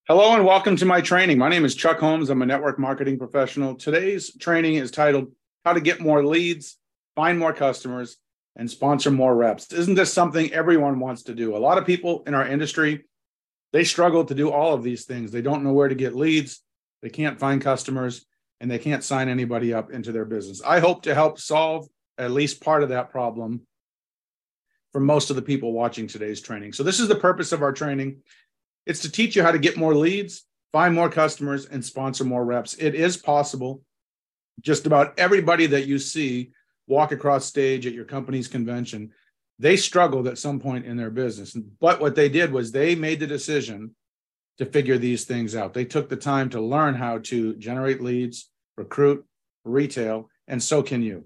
Hello and welcome to my training. My name is Chuck Holmes. I'm a network marketing professional. Today's training is titled How to Get More Leads, Find More Customers, and Sponsor More Reps. Isn't this something everyone wants to do? A lot of people in our industry, they struggle to do all of these things. They don't know where to get leads, they can't find customers, and they can't sign anybody up into their business. I hope to help solve at least part of that problem for most of the people watching today's training. So this is the purpose of our training. It's to teach you how to get more leads, find more customers, and sponsor more reps. It is possible. Just about everybody that you see walk across stage at your company's convention, they struggled at some point in their business. But what they did was they made the decision to figure these things out. They took the time to learn how to generate leads, recruit, retail, and so can you.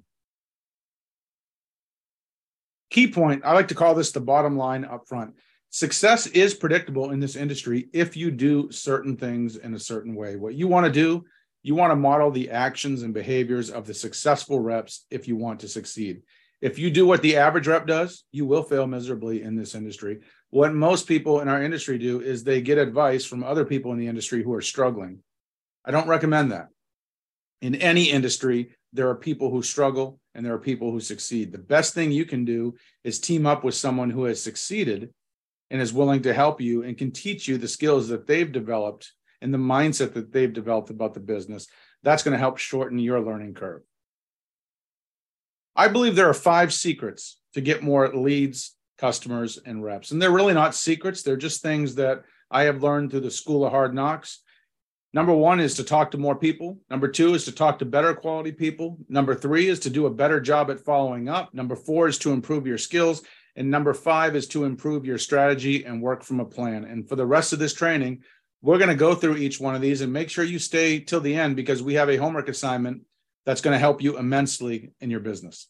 Key point, I like to call this the bottom line up front. Success is predictable in this industry if you do certain things in a certain way. What you want to do, you want to model the actions and behaviors of the successful reps if you want to succeed. If you do what the average rep does, you will fail miserably in this industry. What most people in our industry do is they get advice from other people in the industry who are struggling. I don't recommend that. In any industry, there are people who struggle and there are people who succeed. The best thing you can do is team up with someone who has succeeded and is willing to help you and can teach you the skills that they've developed and the mindset that they've developed about the business. That's going to help shorten your learning curve. I believe there are 5 secrets to get more leads, customers, and reps. And they're really not secrets. They're just things that I have learned through the School of Hard Knocks. Number 1 is to talk to more people. Number 2 is to talk to better quality people. Number 3 is to do a better job at following up. Number 4 is to improve your skills. And number 5 is to improve your strategy and work from a plan. And for the rest of this training, we're going to go through each one of these and make sure you stay till the end because we have a homework assignment that's going to help you immensely in your business.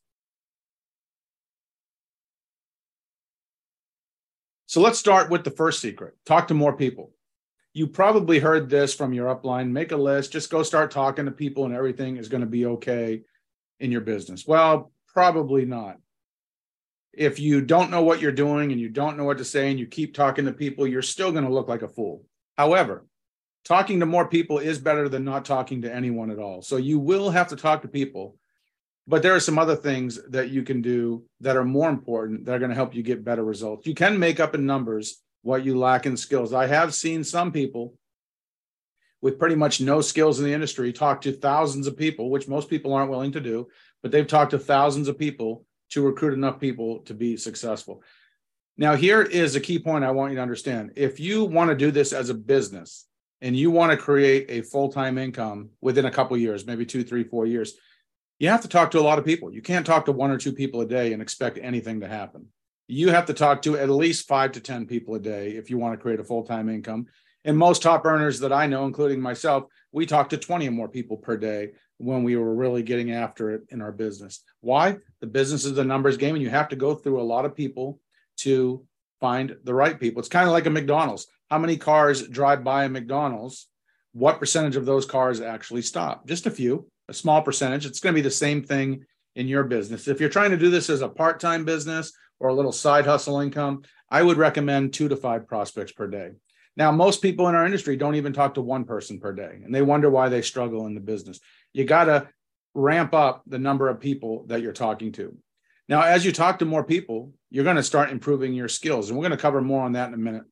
So let's start with the first secret. Talk to more people. You probably heard this from your upline. Make a list. Just go start talking to people and everything is going to be okay in your business. Well, probably not. If you don't know what you're doing and you don't know what to say and you keep talking to people, you're still going to look like a fool. However, talking to more people is better than not talking to anyone at all. So you will have to talk to people, but there are some other things that you can do that are more important that are going to help you get better results. You can make up in numbers what you lack in skills. I have seen some people with pretty much no skills in the industry talk to thousands of people, which most people aren't willing to do, but they've talked to thousands of people to recruit enough people to be successful. Now, here is a key point I want you to understand. If you want to do this as a business and you want to create a full-time income within a couple of years, maybe 2, 3, 4 years, you have to talk to a lot of people. You can't talk to 1 or 2 people a day and expect anything to happen. You have to talk to at least 5 to 10 people a day if you want to create a full-time income. And most top earners that I know, including myself, we talk to 20 or more people per day when we were really getting after it in our business. Why? The business is a numbers game, and you have to go through a lot of people to find the right people. It's kind of like a McDonald's. How many cars drive by a McDonald's? What percentage of those cars actually stop? Just a few, a small percentage. It's going to be the same thing in your business. If you're trying to do this as a part-time business or a little side hustle income, I would recommend 2 to 5 prospects per day. Now, most people in our industry don't even talk to 1 person per day, and they wonder why they struggle in the business. You got to ramp up the number of people that you're talking to. Now, as you talk to more people, you're going to start improving your skills, and we're going to cover more on that in a minute.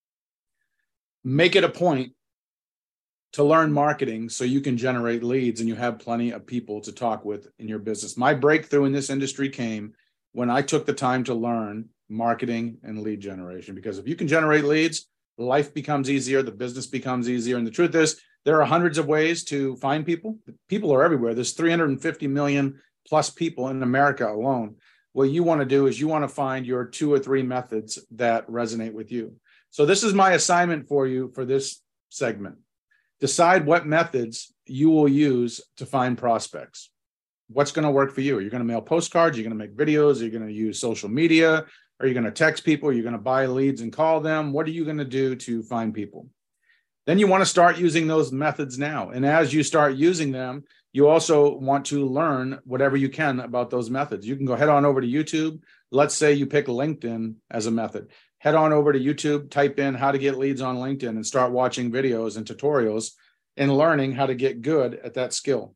Make it a point to learn marketing so you can generate leads and you have plenty of people to talk with in your business. My breakthrough in this industry came when I took the time to learn marketing and lead generation, because if you can generate leads, life becomes easier, the business becomes easier. And the truth is, there are hundreds of ways to find people. People are everywhere. There's 350 million plus people in America alone. What you want to do is you want to find your 2 or 3 methods that resonate with you. So this is my assignment for you for this segment. Decide what methods you will use to find prospects. What's going to work for you? Are you going to mail postcards? Are you going to make videos? Are you going to use social media? Are you going to text people? Are you going to buy leads and call them? What are you going to do to find people? Then you want to start using those methods now. And as you start using them, You also want to learn whatever you can about those methods. You can go head on over to YouTube. Let's say you pick LinkedIn as a method. Head on over to YouTube, type in how to get leads on LinkedIn and start watching videos and tutorials and learning how to get good at that skill.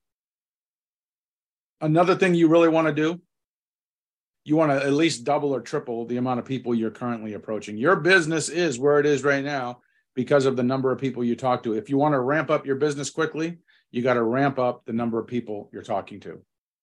Another thing you really want to do, you want to at least double or triple the amount of people you're currently approaching. Your business is where it is right now because of the number of people you talk to. If you want to ramp up your business quickly, you got to ramp up the number of people you're talking to.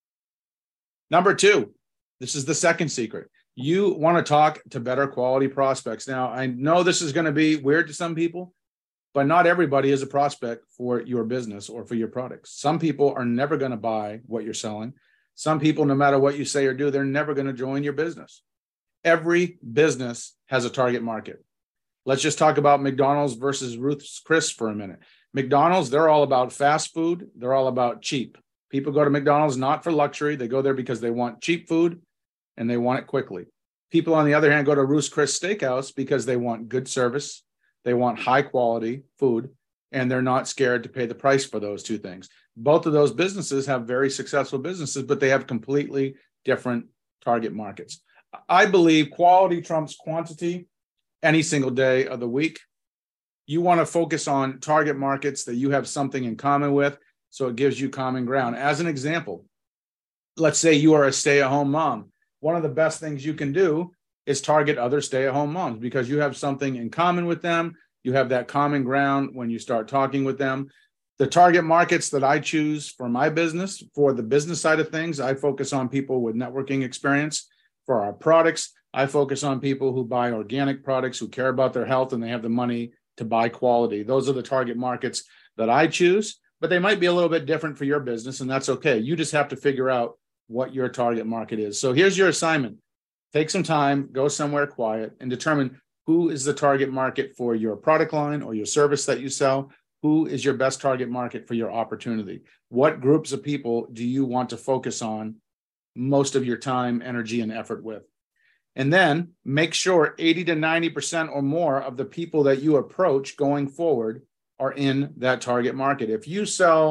Number two, this is the second secret. You want to talk to better quality prospects. Now, I know this is going to be weird to some people, but not everybody is a prospect for your business or for your products. Some people are never going to buy what you're selling. Some people, no matter what you say or do, they're never going to join your business. Every business has a target market. Let's just talk about McDonald's versus Ruth's Chris for a minute. McDonald's, they're all about fast food. They're all about cheap. People go to McDonald's not for luxury. They go there because they want cheap food and they want it quickly. People, on the other hand, go to Ruth's Chris Steakhouse because they want good service. They want high quality food, and they're not scared to pay the price for those two things. Both of those businesses have very successful businesses, but they have completely different target markets. I believe quality trumps quantity any single day of the week. You want to focus on target markets that you have something in common with, so it gives you common ground. As an example, let's say you are a stay-at-home mom. One of the best things you can do is target other stay-at-home moms because you have something in common with them. You have that common ground when you start talking with them. The target markets that I choose for my business, for the business side of things, I focus on people with networking experience. For our products, I focus on people who buy organic products, who care about their health, and they have the money to buy quality. Those are the target markets that I choose, but they might be a little bit different for your business, and that's okay. You just have to figure out what your target market is. So here's your assignment. Take some time, go somewhere quiet, and determine who is the target market for your product line or your service that you sell. Who is your best target market for your opportunity? What groups of people do you want to focus on most of your time, energy, and effort with? And then make sure 80 to 90% or more of the people that you approach going forward are in that target market. If you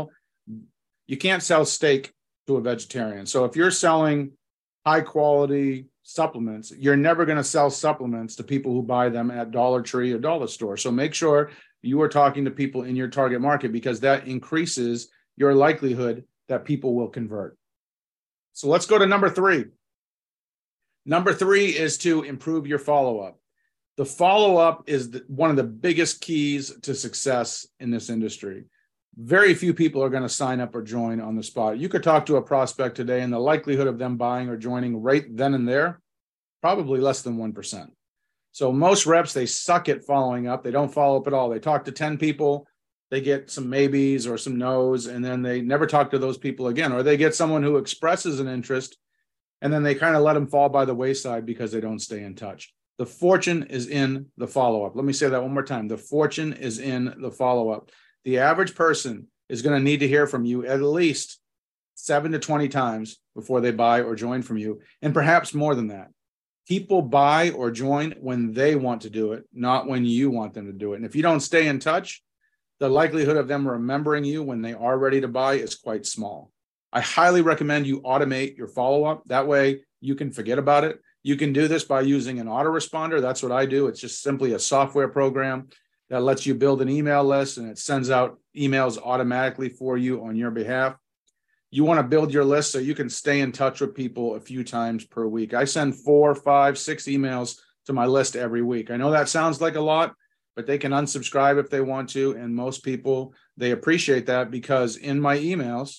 can't sell steak to a vegetarian. So if you're selling high quality supplements, you're never going to sell supplements to people who buy them at Dollar Tree or Dollar Store. So make sure you are talking to people in your target market because that increases your likelihood that people will convert. So let's go to number three. Number three is to improve your follow-up. The follow-up is one of the biggest keys to success in this industry. Very few people are going to sign up or join on the spot. You could talk to a prospect today, and the likelihood of them buying or joining right then and there, probably less than 1%. So most reps, they suck at following up. They don't follow up at all. They talk to 10 people, they get some maybes or some no's, and then they never talk to those people again. Or they get someone who expresses an interest, and then they kind of let them fall by the wayside because they don't stay in touch. The fortune is in the follow-up. Let me say that one more time. The fortune is in the follow-up. The average person is going to need to hear from you at least 7 to 20 times before they buy or join from you, and perhaps more than that. People buy or join when they want to do it, not when you want them to do it. And if you don't stay in touch, the likelihood of them remembering you when they are ready to buy is quite small. I highly recommend you automate your follow-up. That way you can forget about it. You can do this by using an autoresponder. That's what I do. It's just simply a software program that lets you build an email list, and it sends out emails automatically for you on your behalf. You want to build your list so you can stay in touch with people a few times per week. I send 4, 5, 6 emails to my list every week. I know that sounds like a lot, but they can unsubscribe if they want to. And most people, they appreciate that because in my emails,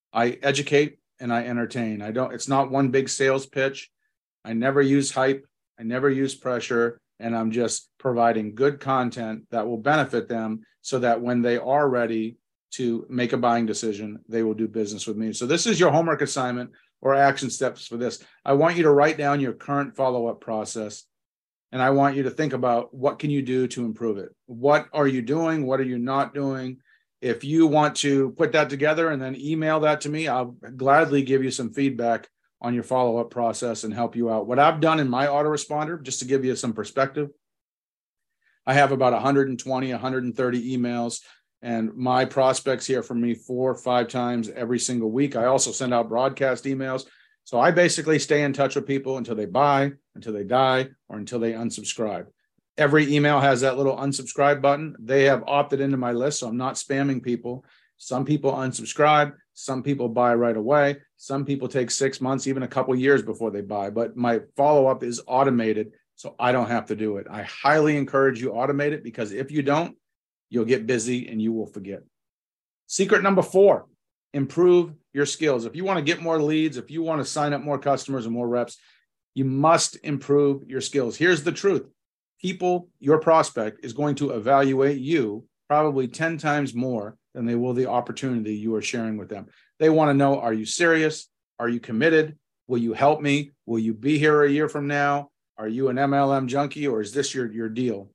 I educate and I entertain. It's not one big sales pitch. I never use hype. I never use pressure. And I'm just providing good content that will benefit them so that when they are ready to make a buying decision, they will do business with me. So this is your homework assignment or action steps for this. I want you to write down your current follow-up process, and I want you to think about what can you do to improve it. What are you doing? What are you not doing? If you want to put that together and then email that to me, I'll gladly give you some feedback on your follow-up process and help you out. What I've done in my autoresponder, just to give you some perspective, I have about 120, 130 emails And my prospects hear from me 4 or 5 times every single week. I also send out broadcast emails. So I basically stay in touch with people until they buy, until they die, or until they unsubscribe. Every email has that little unsubscribe button. They have opted into my list, so I'm not spamming people. Some people unsubscribe. Some people buy right away. Some people take 6 months, even a couple years before they buy. But my follow-up is automated, so I don't have to do it. I highly encourage you automate it, because if you don't, you'll get busy and you will forget. Secret number 4, improve your skills. If you want to get more leads, if you want to sign up more customers and more reps, you must improve your skills. Here's the truth. People, your prospect, is going to evaluate you probably 10 times more than they will the opportunity you are sharing with them. They want to know, are you serious? Are you committed? Will you help me? Will you be here a year from now? Are you an MLM junkie, or is this your deal?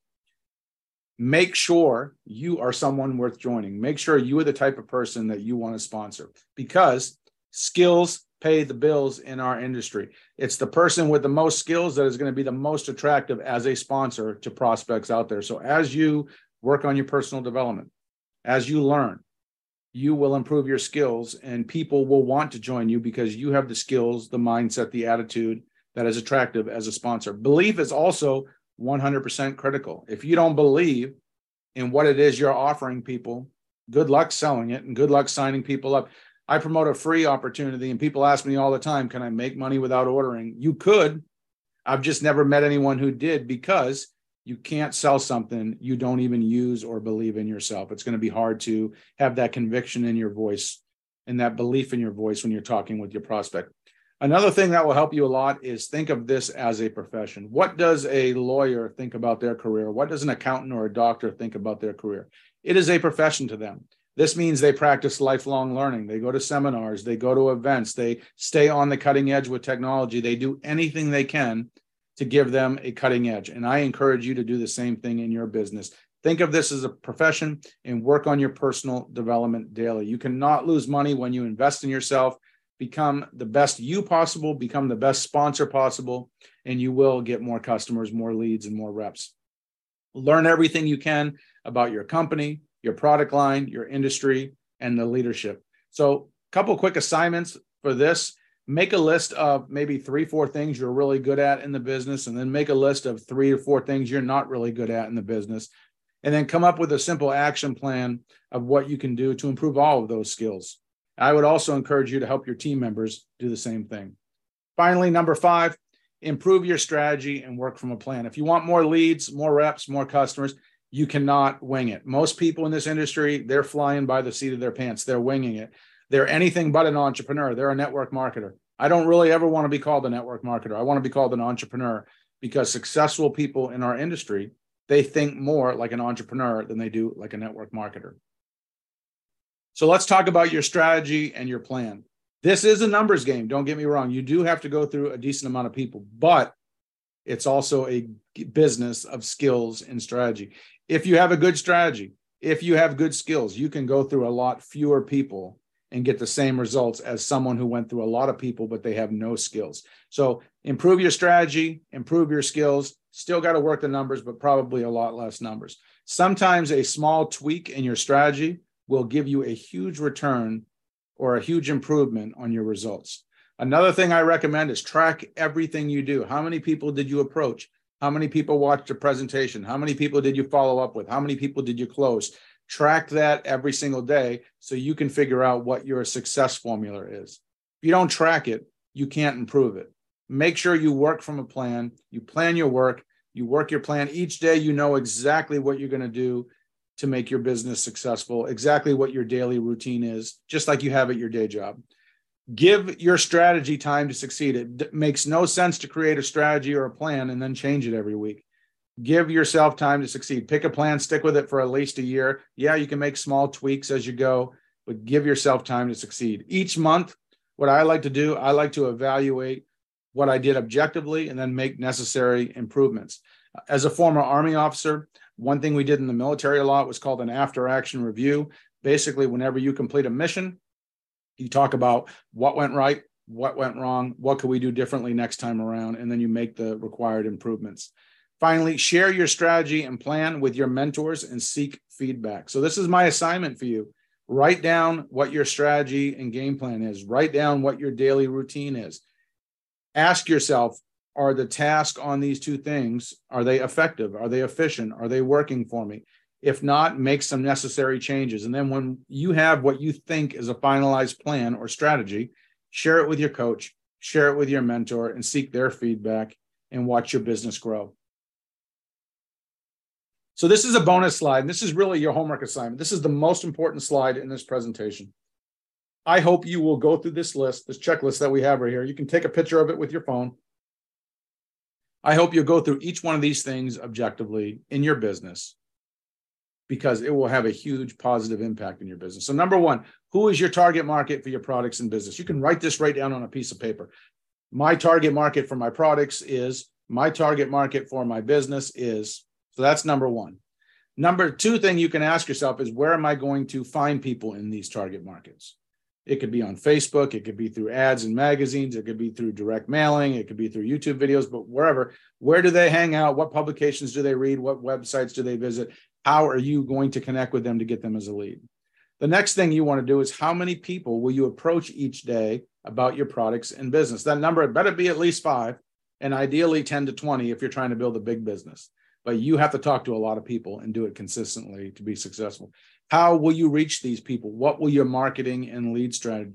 Make sure you are someone worth joining. Make sure you are the type of person that you want to sponsor, because skills pay the bills in our industry. It's the person with the most skills that is going to be the most attractive as a sponsor to prospects out there. So as you work on your personal development, as you learn, you will improve your skills, and people will want to join you because you have the skills, the mindset, the attitude that is attractive as a sponsor. Belief is also 100% critical. If you don't believe in what it is you're offering people, good luck selling it and good luck signing people up. I promote a free opportunity, and people ask me all the time, can I make money without ordering? You could. I've just never met anyone who did, because you can't sell something you don't even use or believe in yourself. It's going to be hard to have that conviction in your voice and that belief in your voice when you're talking with your prospect. Another thing that will help you a lot is think of this as a profession. What does a lawyer think about their career? What does an accountant or a doctor think about their career? It is a profession to them. This means they practice lifelong learning. They go to seminars, they go to events, they stay on the cutting edge with technology. They do anything they can to give them a cutting edge. And I encourage you to do the same thing in your business. Think of this as a profession and work on your personal development daily. You cannot lose money when you invest in yourself. Become the best you possible, become the best sponsor possible, and you will get more customers, more leads, and more reps. Learn everything you can about your company, your product line, your industry, and the leadership. So a couple quick assignments for this. Make a list of maybe 3 or 4 things you're really good at in the business, and then make a list of 3 or 4 things you're not really good at in the business. And then come up with a simple action plan of what you can do to improve all of those skills. I would also encourage you to help your team members do the same thing. Finally, number 5, improve your strategy and work from a plan. If you want more leads, more reps, more customers, you cannot wing it. Most people in this industry, they're flying by the seat of their pants. They're winging it. They're anything but an entrepreneur. They're a network marketer. I don't really ever want to be called a network marketer. I want to be called an entrepreneur, because successful people in our industry, they think more like an entrepreneur than they do like a network marketer. So let's talk about your strategy and your plan. This is a numbers game. Don't get me wrong. You do have to go through a decent amount of people, but it's also a business of skills and strategy. If you have a good strategy, if you have good skills, you can go through a lot fewer people and get the same results as someone who went through a lot of people, but they have no skills. So improve your strategy, improve your skills. Still got to work the numbers, but probably a lot less numbers. Sometimes a small tweak in your strategy will give you a huge return or a huge improvement on your results. Another thing I recommend is track everything you do. How many people did you approach? How many people watched a presentation? How many people did you follow up with? How many people did you close? Track that every single day so you can figure out what your success formula is. If you don't track it, you can't improve it. Make sure you work from a plan. You plan your work. You work your plan. Each day you know exactly what you're going to do to make your business successful, exactly what your daily routine is, just like you have at your day job. Give your strategy time to succeed. It makes no sense to create a strategy or a plan and then change it every week. Give yourself time to succeed. Pick a plan, stick with it for at least a year. Yeah, you can make small tweaks as you go, but give yourself time to succeed. Each month, what I like to do, I like to evaluate what I did objectively and then make necessary improvements. As a former Army officer, one thing we did in the military a lot was called an after-action review. Basically, whenever you complete a mission, you talk about what went right, what went wrong, what could we do differently next time around, and then you make the required improvements. Finally, share your strategy and plan with your mentors and seek feedback. So this is my assignment for you. Write down what your strategy and game plan is. Write down what your daily routine is. Ask yourself, are the tasks on these two things, are they effective? Are they efficient? Are they working for me? If not, make some necessary changes. And then when you have what you think is a finalized plan or strategy, share it with your coach, share it with your mentor, and seek their feedback and watch your business grow. So this is a bonus slide, and this is really your homework assignment. This is the most important slide in this presentation. I hope you will go through this list, this checklist that we have right here. You can take a picture of it with your phone. I hope you'll go through each one of these things objectively in your business, because it will have a huge positive impact in your business. So number one, who is your target market for your products and business? You can write this right down on a piece of paper. My target market for my products is, my target market for my business is. So that's number one. Number two thing you can ask yourself is, where am I going to find people in these target markets? It could be on Facebook. It could be through ads and magazines. It could be through direct mailing. It could be through YouTube videos, but wherever. Where do they hang out? What publications do they read? What websites do they visit? How are you going to connect with them to get them as a lead? The next thing you want to do is, how many people will you approach each day about your products and business? That number better be at least 5, and ideally 10 to 20 if you're trying to build a big business. But you have to talk to a lot of people and do it consistently to be successful. How will you reach these people? What will your marketing and lead strategy?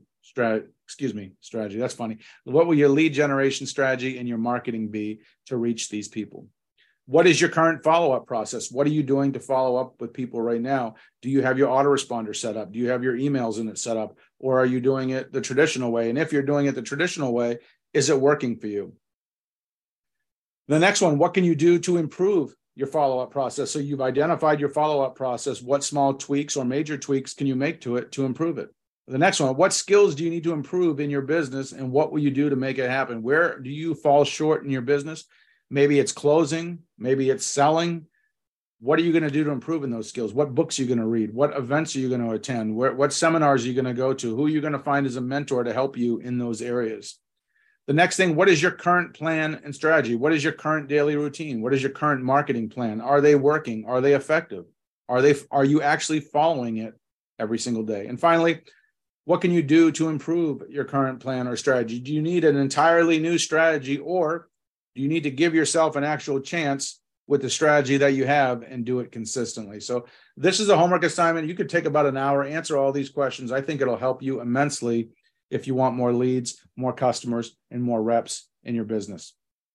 That's funny. What will your lead generation strategy and your marketing be to reach these people? What is your current follow-up process? What are you doing to follow up with people right now? Do you have your autoresponder set up? Do you have your emails in it set up? Or are you doing it the traditional way? And if you're doing it the traditional way, is it working for you? The next one, what can you do to improve your follow-up process? So you've identified your follow-up process. What small tweaks or major tweaks can you make to it to improve it? The next one, what skills do you need to improve in your business, and what will you do to make it happen? Where do you fall short in your business? Maybe it's closing, maybe it's selling. What are you going to do to improve in those skills? What books are you going to read? What events are you going to attend? What seminars are you going to go to? Who are you going to find as a mentor to help you in those areas? The next thing, what is your current plan and strategy? What is your current daily routine? What is your current marketing plan? Are they working? Are they effective? Are you actually following it every single day? And finally, what can you do to improve your current plan or strategy? Do you need an entirely new strategy, or do you need to give yourself an actual chance with the strategy that you have and do it consistently? So this is a homework assignment. You could take about an hour, answer all these questions. I think it'll help you immensely if you want more leads, more customers, and more reps in your business.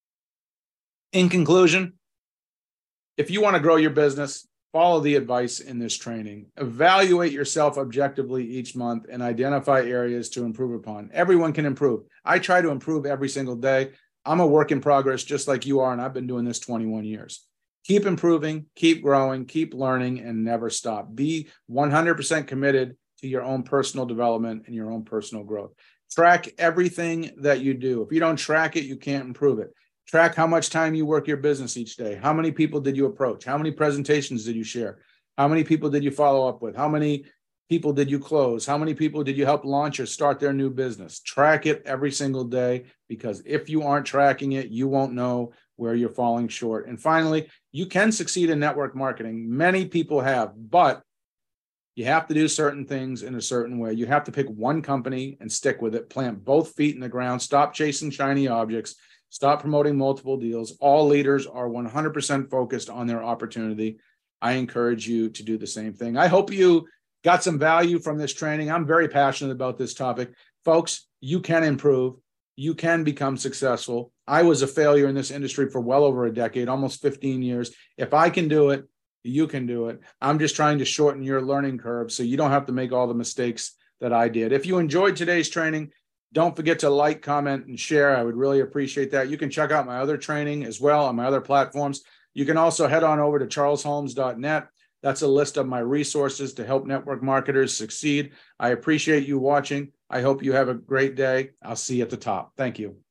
In conclusion, if you want to grow your business, follow the advice in this training. Evaluate yourself objectively each month and identify areas to improve upon. Everyone can improve. I try to improve every single day. I'm a work in progress just like you are, and I've been doing this 21 years. Keep improving, keep growing, keep learning, and never stop. Be 100% committed to your own personal development and your own personal growth. Track everything that you do. If you don't track it, you can't improve it. Track how much time you work your business each day. How many people did you approach? How many presentations did you share? How many people did you follow up with? How many people did you close? How many people did you help launch or start their new business? Track it every single day, because if you aren't tracking it, you won't know where you're falling short. And finally, you can succeed in network marketing. Many people have, but you have to do certain things in a certain way. You have to pick one company and stick with it. Plant both feet in the ground. Stop chasing shiny objects. Stop promoting multiple deals. All leaders are 100% focused on their opportunity. I encourage you to do the same thing. I hope you got some value from this training. I'm very passionate about this topic. Folks, you can improve. You can become successful. I was a failure in this industry for well over a decade, almost 15 years. If I can do it, you can do it. I'm just trying to shorten your learning curve so you don't have to make all the mistakes that I did. If you enjoyed today's training, don't forget to like, comment, and share. I would really appreciate that. You can check out my other training as well on my other platforms. You can also head on over to charlesholmes.net. That's a list of my resources to help network marketers succeed. I appreciate you watching. I hope you have a great day. I'll see you at the top. Thank you.